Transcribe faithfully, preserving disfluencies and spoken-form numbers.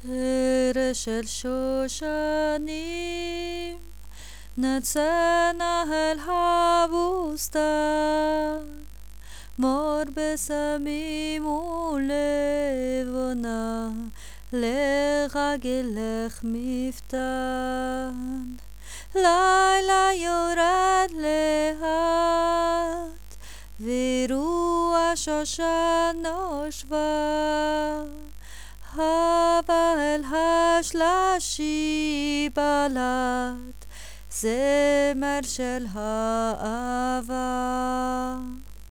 ערש של שושנים נצאנה אל הבוסתן, מור בסמים ולבונה לרגלך מפתן. לילה יורד לאט ורוח שושן נושבה, הבא אל השלשי בלט זמר של האהבה.